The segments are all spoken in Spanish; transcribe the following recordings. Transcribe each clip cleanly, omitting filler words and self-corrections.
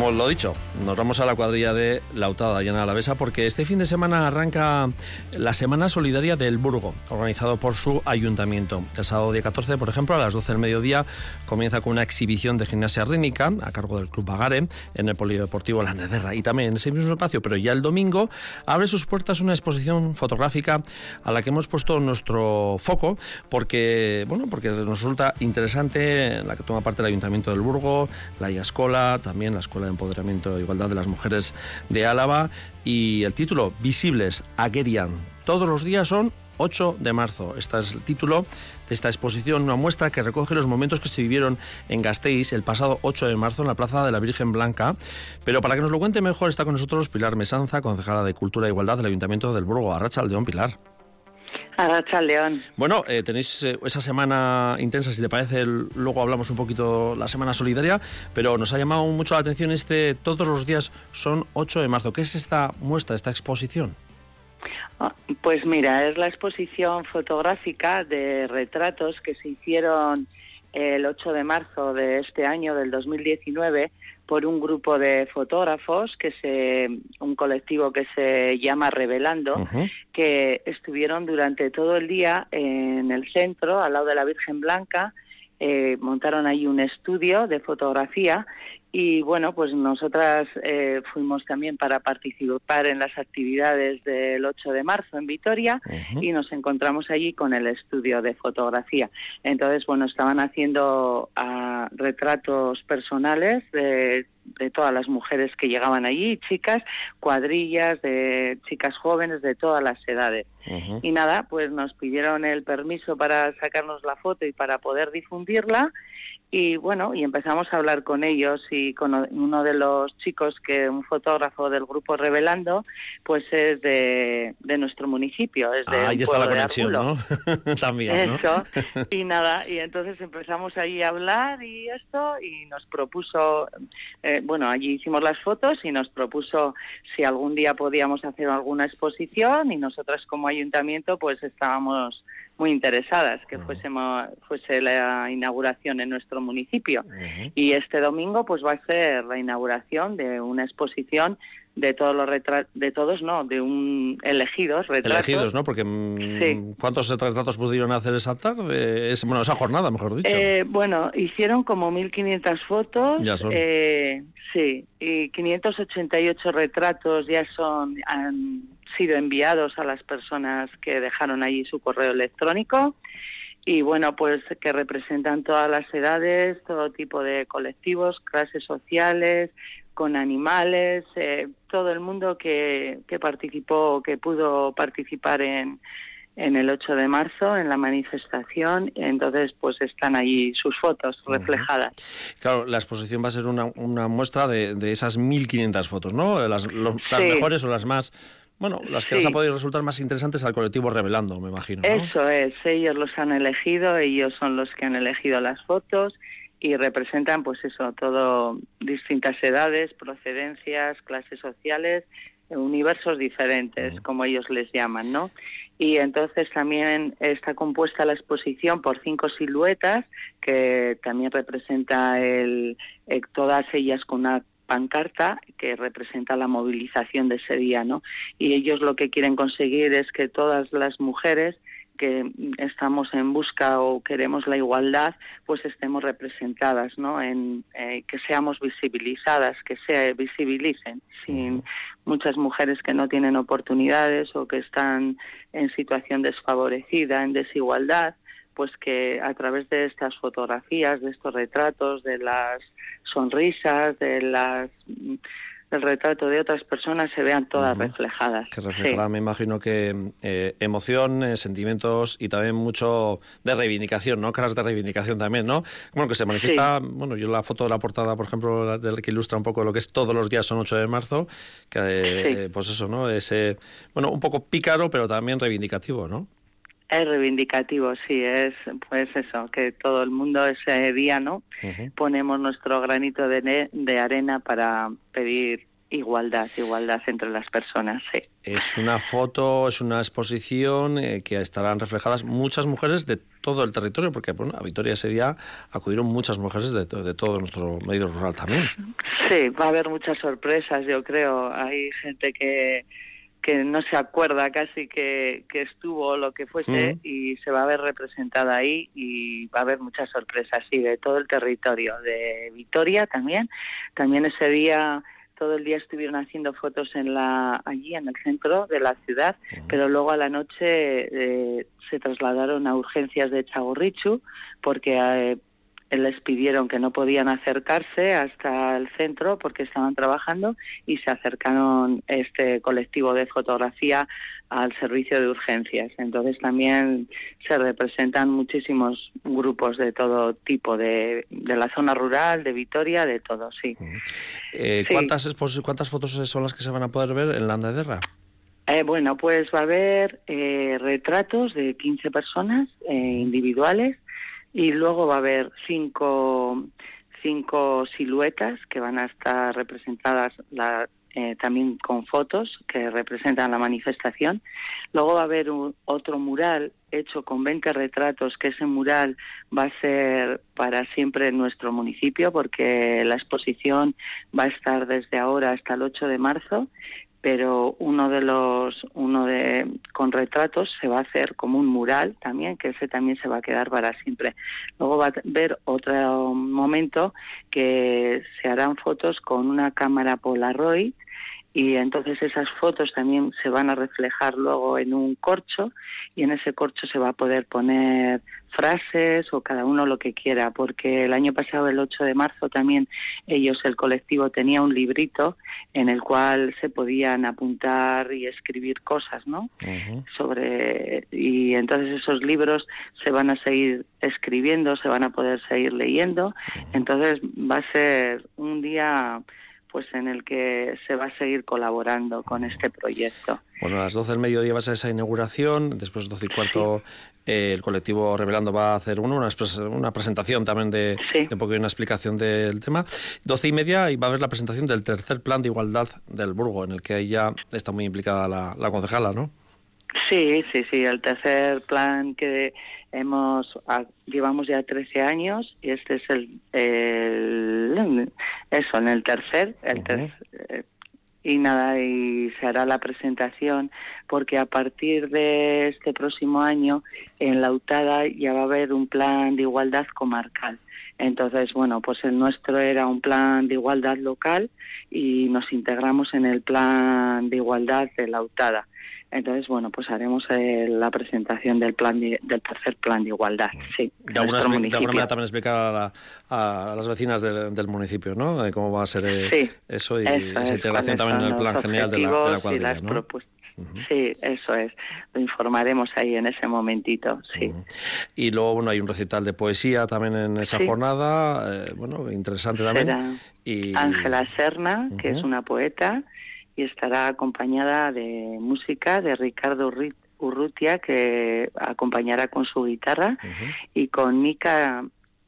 como lo dicho, nos vamos a la cuadrilla de La Hurtada, Diana Alavesa, porque este fin de semana arranca la Semana Solidaria del Burgo, organizado por su ayuntamiento. El sábado día 14, por ejemplo, a las 12 del mediodía, comienza con una exhibición de gimnasia rítmica a cargo del Club Bagare en el Polideportivo La Nederra, y también en ese mismo espacio, pero ya el domingo, abre sus puertas una exposición fotográfica a la que hemos puesto nuestro foco, porque nos resulta interesante, en la que toma parte el Ayuntamiento del Burgo, la IASCOLA, también la Escuela de Empoderamiento e Igualdad de las Mujeres de Álava, y el título, Visibles, Agerian. Todos los días son 8 de marzo. Este es el título de esta exposición, una muestra que recoge los momentos que se vivieron en Gasteiz el pasado 8 de marzo en la Plaza de la Virgen Blanca. Pero para que nos lo cuente mejor está con nosotros Pilar Mesanza, concejala de Cultura e Igualdad del Ayuntamiento del Burgo. Arratsaldeon, Pilar. Arratsaldeon. Bueno, tenéis esa semana intensa, si te parece, luego hablamos un poquito la semana solidaria, pero nos ha llamado mucho la atención todos los días son 8 de marzo. ¿Qué es esta muestra, esta exposición? Pues mira, es la exposición fotográfica de retratos que se hicieron el 8 de marzo de este año, del 2019, por un grupo de fotógrafos, un colectivo que se llama Revelando, que estuvieron durante todo el día en el centro, al lado de la Virgen Blanca. Montaron ahí un estudio de fotografía y bueno, pues nosotras fuimos también para participar en las actividades del 8 de marzo en Vitoria y nos encontramos allí con el estudio de fotografía. Entonces, bueno, estaban haciendo retratos personales de todas las mujeres que llegaban allí, chicas, cuadrillas de chicas jóvenes de todas las edades. Y nada, pues nos pidieron el permiso para sacarnos la foto y para poder difundirla. Y bueno, y empezamos a hablar con ellos y con uno de los chicos, un fotógrafo del grupo Revelando, pues es de nuestro municipio, es de ahí está la conexión, ¿no? También, ¿no? Eso, y nada, y entonces empezamos ahí a hablar y nos propuso, allí hicimos las fotos y nos propuso si algún día podíamos hacer alguna exposición, y nosotras como ayuntamiento pues estábamos muy interesadas que fuese la inauguración en nuestro municipio. Y este domingo pues va a ser la inauguración de una exposición de todos los retratos, elegidos retratos. Elegidos, ¿no? Porque sí. ¿Cuántos retratos pudieron hacer esa tarde? Esa jornada, mejor dicho. Hicieron como 1.500 fotos. Ya son. Sí, y 588 retratos han sido enviados a las personas que dejaron allí su correo electrónico. Y bueno, pues que representan todas las edades, todo tipo de colectivos, clases sociales, con animales, todo el mundo que participó, que pudo participar en el 8 de marzo, en la manifestación. Entonces pues están allí sus fotos reflejadas. Claro, la exposición va a ser una muestra de esas 1.500 fotos, ¿no? Las mejores o las más... Bueno, las que les ha podido resultar más interesantes al colectivo Revelando, me imagino, ¿no? Eso es, ellos los han elegido, ellos son los que han elegido las fotos y representan, pues eso, todo, distintas edades, procedencias, clases sociales, universos diferentes, como ellos les llaman, ¿no? Y entonces también está compuesta la exposición por 5 siluetas, que también representa todas ellas con una pancarta que representa la movilización de ese día, ¿no? Y ellos lo que quieren conseguir es que todas las mujeres que estamos en busca o queremos la igualdad, pues estemos representadas, ¿no? Que seamos visibilizadas, que se visibilicen. Sin muchas mujeres que no tienen oportunidades o que están en situación desfavorecida, en desigualdad, pues que a través de estas fotografías, de estos retratos, de las sonrisas, del retrato de otras personas se vean todas reflejadas. Que reflejará, me imagino que emoción, sentimientos y también mucho de reivindicación, ¿no? Caras de reivindicación también, ¿no? Bueno, que se manifiesta, yo la foto de la portada, por ejemplo, que ilustra un poco lo que es todos los días son 8 de marzo, que pues eso, ¿no? Ese, un poco pícaro, pero también reivindicativo, ¿no? Es reivindicativo, sí, es pues eso, que todo el mundo ese día, ¿no? Ponemos nuestro granito de arena para pedir igualdad entre las personas, sí. Es una foto, es una exposición que estarán reflejadas muchas mujeres de todo el territorio, porque bueno, a Vitoria ese día acudieron muchas mujeres de todo nuestro medio rural también. Sí, va a haber muchas sorpresas, yo creo. Hay gente que no se acuerda casi que estuvo o lo que fuese, y se va a ver representada ahí, y va a haber muchas sorpresas, sí, de todo el territorio, de Vitoria también. También ese día, todo el día estuvieron haciendo fotos allí en el centro de la ciudad, pero luego a la noche se trasladaron a urgencias de Txagorritxu, porque les pidieron que no podían acercarse hasta el centro porque estaban trabajando, y se acercaron este colectivo de fotografía al servicio de urgencias. Entonces también se representan muchísimos grupos de todo tipo, de la zona rural, de Vitoria, de todo, sí. Sí. ¿Cuántas fotos son las que se van a poder ver en la Andederra? Bueno, pues va a haber retratos de 15 personas individuales, y luego va a haber cinco siluetas que van a estar representadas también con fotos que representan la manifestación. Luego va a haber otro mural hecho con 20 retratos, que ese mural va a ser para siempre en nuestro municipio, porque la exposición va a estar desde ahora hasta el 8 de marzo, pero con retratos se va a hacer como un mural también, que ese también se va a quedar para siempre. Luego va a haber otro momento que se harán fotos con una cámara Polaroid, y entonces esas fotos también se van a reflejar luego en un corcho, y en ese corcho se va a poder poner frases o cada uno lo que quiera, porque el año pasado, el 8 de marzo, también el colectivo tenía un librito en el cual se podían apuntar y escribir cosas, ¿no? Y entonces esos libros se van a seguir escribiendo, se van a poder seguir leyendo. Entonces va a ser un día pues en el que se va a seguir colaborando con este proyecto. Bueno, a las 12 del mediodía va a ser esa inauguración, después 12 y cuarto el colectivo Revelando va a hacer una presentación también de un poco una explicación del tema. 12 y media y va a haber la presentación del tercer plan de igualdad del Burgo, en el que ahí ya está muy implicada la concejala, ¿no? Sí, el tercer plan que llevamos ya 13 años, y este es en el tercer, y se hará la presentación, porque a partir de este próximo año en Lautada ya va a haber un plan de igualdad comarcal. Entonces, bueno, pues el nuestro era un plan de igualdad local, y nos integramos en el plan de igualdad de Lautada. Entonces, bueno, pues haremos la presentación del tercer plan de igualdad, sí. De alguna manera también explicar a las vecinas del municipio, ¿no? De cómo va a ser eso, y esa integración también en el plan general de la cuadrilla, ¿no? Sí, eso es. Lo informaremos ahí en ese momentito, sí. Y luego, bueno, hay un recital de poesía también en esa jornada, interesante también. Será Ángela Serna, que es una poeta, y estará acompañada de música de Ricardo Urrutia, que acompañará con su guitarra, y con Mikia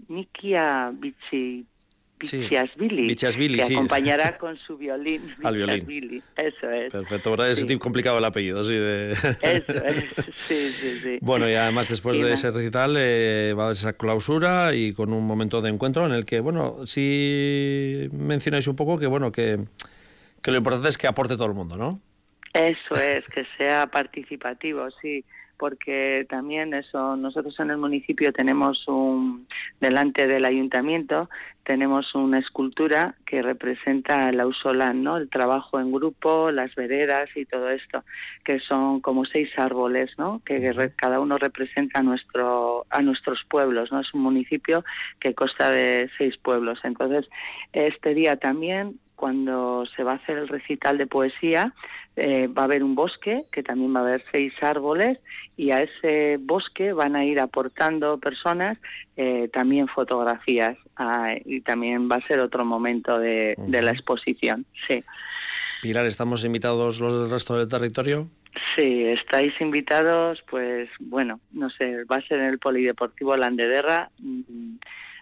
Bichiasvili, que acompañará con su violín. Al violín. Eso es. Perfecto, ¿verdad? Es complicado el apellido, sí. Eso es, sí. Bueno, y además después de ese recital va a haber esa clausura, y con un momento de encuentro en el que, bueno, sí mencionáis un poco que lo importante es que aporte todo el mundo, ¿no? Eso es, que sea participativo, sí, porque también nosotros en el municipio tenemos delante del ayuntamiento, tenemos una escultura que representa el ausolán, ¿no? El trabajo en grupo, las veredas y todo esto, que son como 6 árboles, ¿no? Que cada uno representa a nuestros pueblos, ¿no? Es un municipio que consta de 6 pueblos. Entonces, este día también, cuando se va a hacer el recital de poesía, va a haber un bosque, que también va a haber 6 árboles, y a ese bosque van a ir aportando personas también fotografías, y también va a ser otro momento de la exposición, sí. Pilar, ¿estamos invitados los del resto del territorio? Sí, estáis invitados, pues bueno, no sé, va a ser en el Polideportivo La Andederra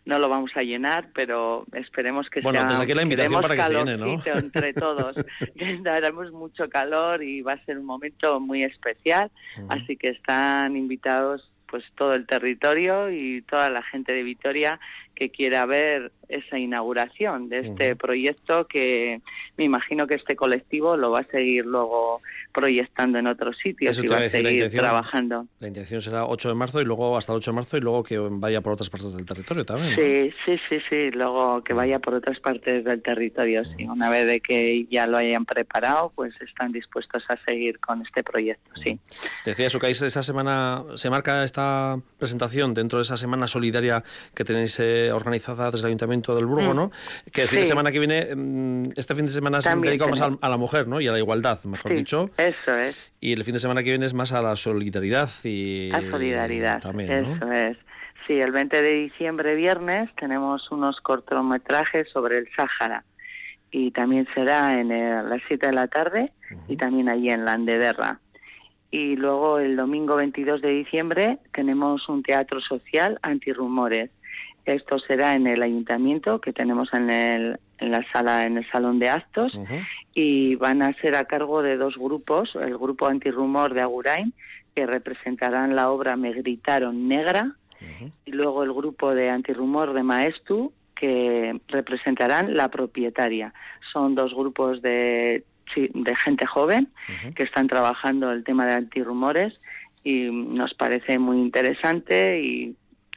no lo vamos a llenar, pero esperemos que bueno, sea... desde aquí la invitación para que se llene, ¿no? Entre todos. Daremos mucho calor y va a ser un momento muy especial, así que están invitados pues todo el territorio y toda la gente de Vitoria que quiera ver esa inauguración de este proyecto, que me imagino que este colectivo lo va a seguir luego proyectando en otros sitios y va a seguir trabajando. La intención será 8 de marzo y luego hasta el 8 de marzo y luego que vaya por otras partes del territorio también, ¿no? Sí, luego que vaya por otras partes del territorio, sí. Una vez de que ya lo hayan preparado, pues están dispuestos a seguir con este proyecto, sí. Decía Sucais, esta semana se marca esta presentación dentro de esa semana solidaria que tenéis organizada desde el Ayuntamiento del Burgo, ¿no? Que el fin de semana que viene, este fin de semana se dedica más a la mujer, ¿no? Y a la igualdad, mejor dicho. Eso es. Y el fin de semana que viene es más a la solidaridad y... A solidaridad, también, ¿no? Eso es. Sí, el 20 de diciembre, viernes, tenemos unos cortometrajes sobre el Sáhara. Y también será a las 7 de la tarde y también allí en Landederra. Y luego el domingo 22 de diciembre tenemos un teatro social antirrumores. Esto será en el ayuntamiento, que tenemos en la sala, en el salón de actos, y van a ser a cargo de dos grupos, el grupo Antirrumor de Agurain, que representarán la obra Me gritaron negra, y luego el grupo de Antirrumor de Maestu, que representarán La propietaria. Son dos grupos de gente joven que están trabajando el tema de antirrumores y nos parece muy interesante y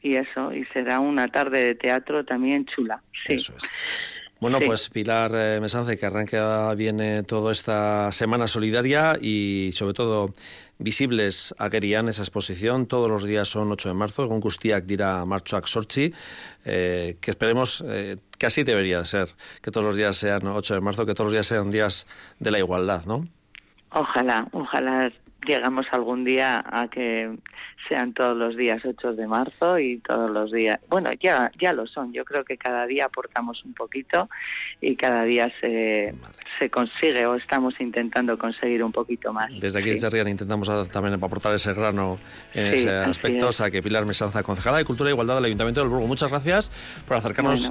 será una tarde de teatro también chula. Sí. Eso es. Bueno, pues Pilar Mesance, que arranca bien toda esta semana solidaria y sobre todo visibles agerian esa exposición. Todos los días son 8 de marzo, egun guztiak dira martxoak 8, que esperemos que así debería ser, que todos los días sean 8 de marzo, que todos los días sean días de la igualdad, ¿no? Ojalá llegamos algún día a que sean todos los días 8 de marzo y todos los días... Bueno, ya lo son. Yo creo que cada día aportamos un poquito y cada día se consigue o estamos intentando conseguir un poquito más. Desde aquí, desde Rian, intentamos también aportar ese grano en ese aspecto. O sea, que Pilar Mesanza, concejala de Cultura e Igualdad del Ayuntamiento del Burgo, muchas gracias por acercarnos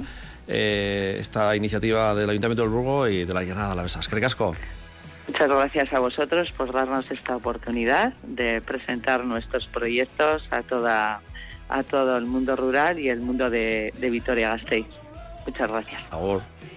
esta iniciativa del Ayuntamiento del Burgo y de la Llanada Alavesa. Eskerrik asko. Muchas gracias a vosotros por darnos esta oportunidad de presentar nuestros proyectos a todo el mundo rural y el mundo de Vitoria-Gasteiz. Muchas gracias. Agur.